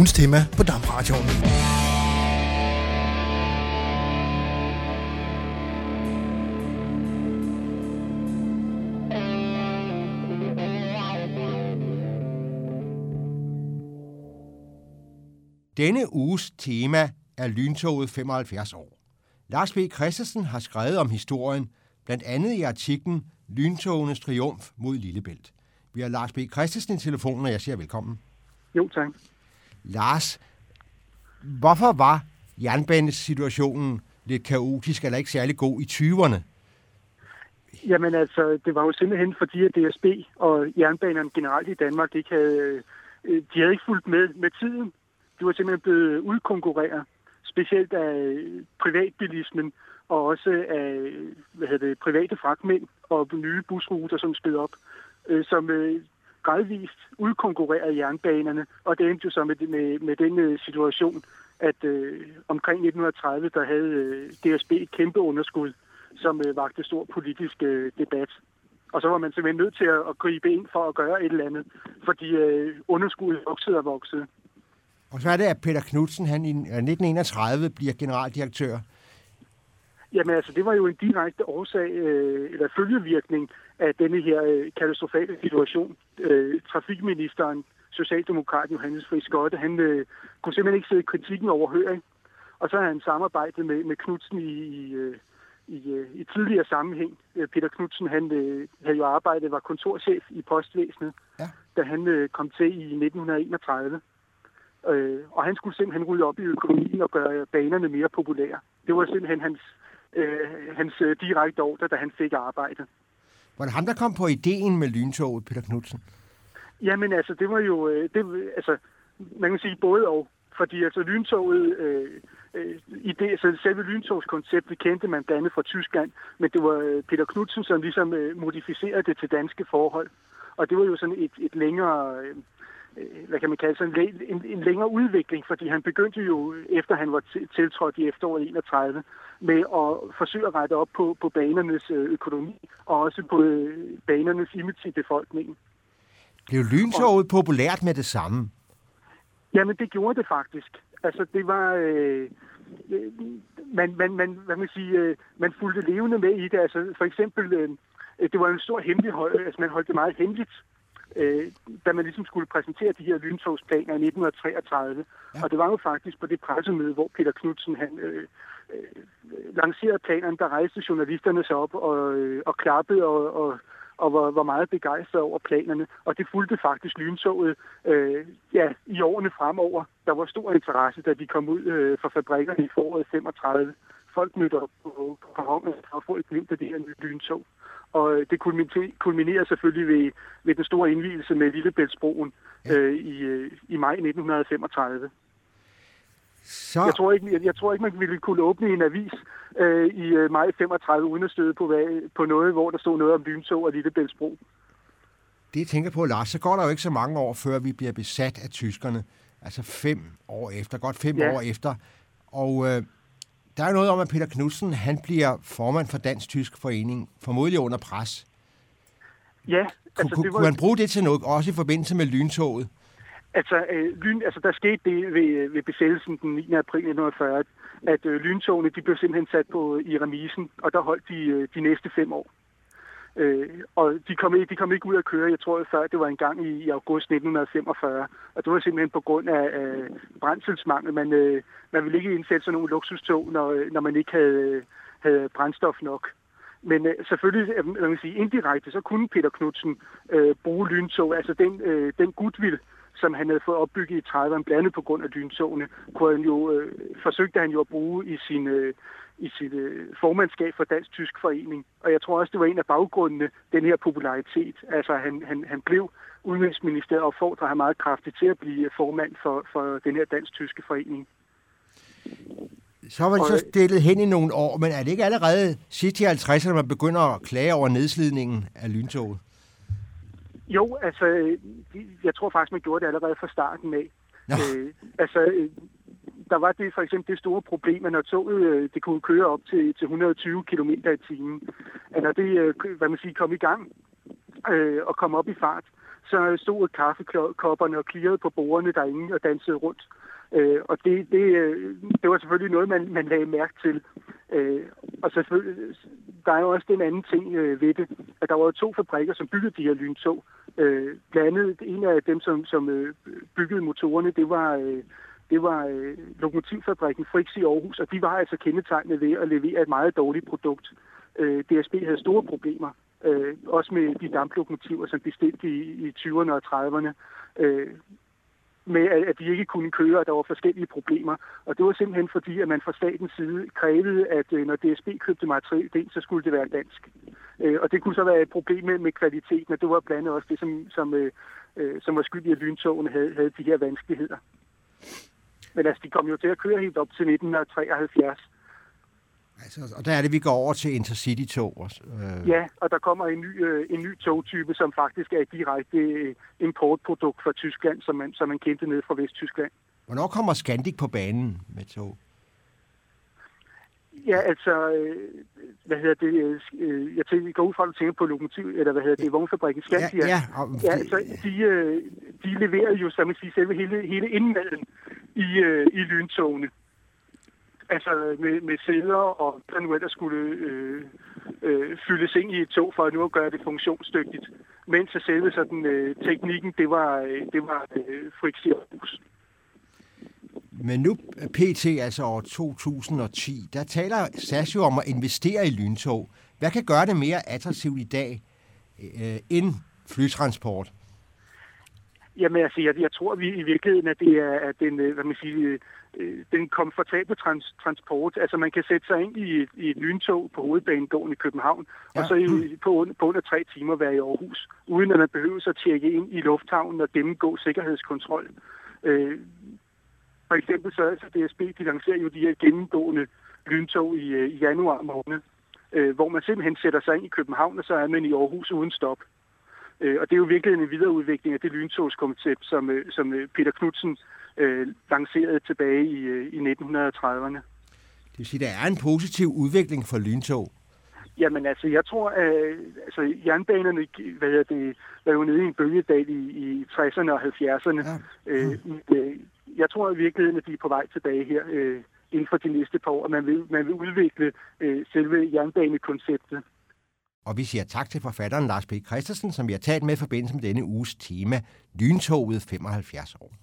ugens tema på DAB-radioen. Denne uges tema er lyntoget 75 år. Lars B. Christensen har skrevet om historien, blandt andet i artiklen Lyntogenes triumf mod Lillebælt. Vi har Lars B. Christensen i telefonen, og jeg siger velkommen. Jo, tak. Lars, hvorfor var jernbanesituationen lidt kaotisk eller ikke særlig god i 20'erne? Jamen altså, det var jo simpelthen fordi, at DSB og jernbanerne generelt i Danmark de havde ikke fulgt med tiden. De var simpelthen blevet udkonkurreret, specielt af privatbilismen og også af private fragtmænd og nye busruter, som sped op, som gradvist udkonkurrerede jernbanerne. Og det endte jo så med den situation, at omkring 1930, der havde DSB et kæmpe underskud, som vagte stor politisk debat. Og så var man simpelthen nødt til at gribe ind for at gøre et eller andet, fordi underskuddet voksede og voksede. Og så er det, at Peter Knudsen, han i 1931 bliver generaldirektør. Jamen altså, det var jo en direkte årsag, eller følgevirkning af denne her katastrofale situation. Trafikministeren, socialdemokraten Johannes Friis Skotte, han kunne simpelthen ikke sidde kritikken overhøring. Og så har han samarbejdet med Knudsen i tidligere sammenhæng. Peter Knudsen, han havde jo arbejdet, var kontorchef i postvæsenet, da han kom til i 1931. Og han skulle simpelthen rydde op i økonomien og gøre banerne mere populære. Det var simpelthen hans direkte ordre, da han fik arbejde. Var det ham, der kom på ideen med lyntoget, Peter Knudsen? Jamen altså, det var jo, man kan sige både og. Fordi altså lyntoget, selve lyntogskonceptet kendte man blandt andet fra Tyskland, men det var Peter Knudsen, som ligesom modificerede det til danske forhold. Og det var jo sådan et længere, hvad kan man kalde sådan en længere udvikling, fordi han begyndte jo, efter han var tiltrådt i efteråret 31, med at forsøge at rette op på banernes økonomi, og også på banernes image i befolkningen. Blev lyntoget populært med det samme? Jamen, det gjorde det faktisk. Altså, det var... man fulgte levende med i det. Altså, for eksempel, det var en stor hemmelighed, altså man holdt det meget hemmeligt, da man ligesom skulle præsentere de her lyntogsplaner i 1933. Ja. Og det var jo faktisk på det pressemøde, hvor Peter Knudsen, han lancerede planerne, der rejste journalisterne sig op og klappede og var meget begejstret over planerne. Og det fulgte faktisk lyntoget i årene fremover. Der var stor interesse, da de kom ud fra fabrikkerne i foråret 35. Folk mødte op på perronen og få et glimt af det her nye lyntog. Og det kulminerer selvfølgelig ved den store indvielse med Lillebæltsbroen i maj 1935. Så... Jeg tror ikke, man ville kunne åbne en avis i maj 35 uden at støde på noget, hvor der stod noget om lyntog og Lillebæltsbro. Det jeg tænker på, Lars, så går der jo ikke så mange år, før vi bliver besat af tyskerne. Altså 5 år efter, godt 5 år efter. Og der er jo noget om, at Peter Knudsen, han bliver formand for Dansk-Tysk Forening, formodentlig under pres. Ja. Kunne han bruge det til noget, også i forbindelse med lyntoget? Altså, der skete det ved besættelsen den 9. april 1940, at lyntogene de blev simpelthen sat i remisen, og der holdt de næste 5 år. Og de kom ikke ud at køre, jeg tror før det var en gang i august 1945, og det var simpelthen på grund af brændselsmangel. Man ville ikke indsætte sådan nogle luksustog, når man ikke havde brændstof nok. Men selvfølgelig, man kan sige indirekte, så kunne Peter Knudsen bruge lyntog, altså den goodwill, som han havde fået opbygget i 30'erne, blandt andet på grund af lyntogene, forsøgte han jo at bruge i sit formandskab for Dansk-Tysk Forening. Og jeg tror også, det var en af baggrundene, den her popularitet. Altså han blev udenrigsminister og opfordrede ham meget kraftigt til at blive formand for den her Dansk-Tyske Forening. Så var det så stillet hen i nogle år, men er det ikke allerede sidst i 50'erne, man begynder at klage over nedslidningen af lyntoget? Jo, altså, jeg tror faktisk, man gjorde det allerede fra starten af. Der var det for eksempel det store problem, at når toget det kunne køre op til 120 km i timen, at når det kom i gang og kom op i fart, så stod kaffekopperne og klirrede på bordene derinde og dansede rundt. Og det var selvfølgelig noget, man lagde mærke til. Og selvfølgelig, der er jo også den anden ting ved det, at der var 2 fabrikker, som byggede de her lyntog. Blandt andet en af dem, som byggede motorerne, det var lokomotivfabrikken Frix i Aarhus, og de var altså kendetegnet ved at levere et meget dårligt produkt. DSB havde store problemer, også med de damplokomotiver, som bestilte i 20'erne og 30'erne, med at de ikke kunne køre, og der var forskellige problemer. Og det var simpelthen fordi, at man fra statens side krævede, at når DSB købte materiel ind, så skulle det være dansk. Og det kunne så være et problem med kvaliteten, og det var blandt andet også det, som var skyld i, at lyntogene havde de her vanskeligheder. Men altså, de kom jo til at køre helt op til 1973. Altså, og der er det, vi går over til Intercity-tog. Ja, og der kommer en ny togtype, som faktisk er et direkte importprodukt fra Tyskland, som man kendte ned fra Vesttyskland. Hvornår kommer Scandic på banen med tog? Ja, altså, jeg går ud fra, at du tænker på lokomotiv, eller vognfabrikken Scandia. Ja, altså, de leverer jo, som man siger, selve hele indmaden i lyntogene. Altså med sæder og hvad nu ellers skulle fyldes ind i et tog for at nu at gøre det funktionsdygtigt. Mens selve sådan teknikken, det var Frix i Aarhus. Men nu PT, altså år 2010, der taler SAS jo om at investere i lyntog. Hvad kan gøre det mere attraktivt i dag end flytransport? Jamen altså, jeg tror vi i virkeligheden, at det er den komfortable transport. Altså man kan sætte sig ind i et lyntog på hovedbanegården i København, og så på under 3 timer være i Aarhus, uden at man behøver at tjekke ind i lufthavnen og gennemgå sikkerhedskontrol. For eksempel så DSB, de lancerer jo de her gennemgående lyntog i januar måned, hvor man simpelthen sætter sig ind i København, og så er man i Aarhus uden stop. Og det er jo virkelig en videreudvikling af det lyntogskoncept, som Peter Knudsen lancerede tilbage i 1930'erne. Det vil sige, der er en positiv udvikling for lyntog? Jamen altså, jeg tror, at jernbanerne var jo nede i en bølgedal i 60'erne og 70'erne. Ja. Jeg tror i virkeligheden, at de er på vej tilbage her inden for de næste par år, og man vil udvikle selve jernbanekonceptet. Og vi siger tak til forfatteren Lars B. Christensen, som vi har talt med i forbindelse med denne uges tema, Lyntoget 75 år.